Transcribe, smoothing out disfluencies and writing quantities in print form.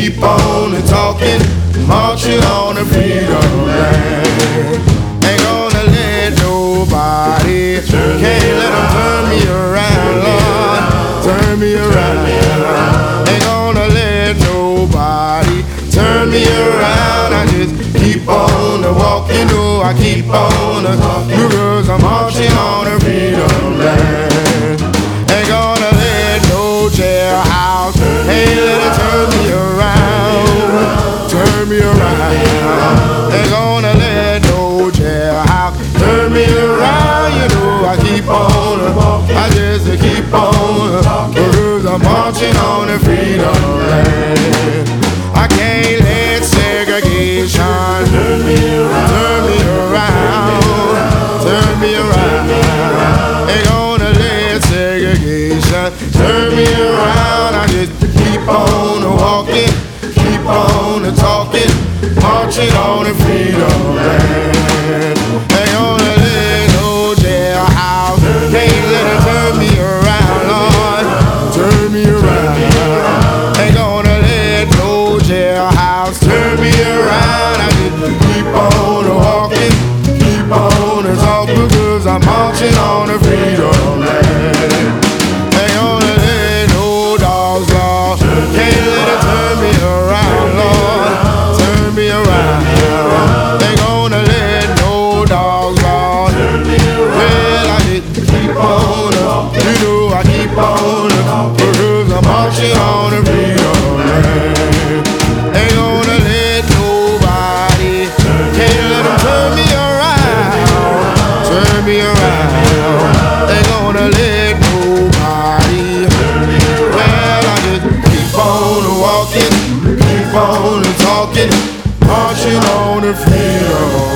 keep on talking, marching on the freedom line. Ain't gonna let nobody, can't let them turn me around, Lord, turn me around. Ain't gonna let nobody turn me around. I just keep on walking, oh, I keep on because I'm marching on the freedom line. Ain't gonna let no jailhouse, ain't let it turn me around, turn me around. Ain't gonna let no jailhouse turn me around. You know I keep on, I just keep on because I'm marching on the freedom line. I can't let segregation turn me around, turn me around, turn me around. Ain't gonna let segregation turn me around. I just keep on walking, keep on talking, marching on the freedom land. Ain't gonna let no jailhouse, can't let it turn me around, Lord, turn me around. Ain't gonna let no jailhouse turn me around. I just keep on walking, keep on talking because I'm marching on the freedom land. Ain't gonna let no dogs law, can't let it turn me around, Lord, turn me around. Ain't gonna let no dogs law, well I just keep on, you know I keep on because I'm marching on the freedom land. Ain't gonna let nobody, can't let them turn me around, turn me around. Ain't gonna let nobody, well I just keep on walking, keep on talking, marching on the freedom.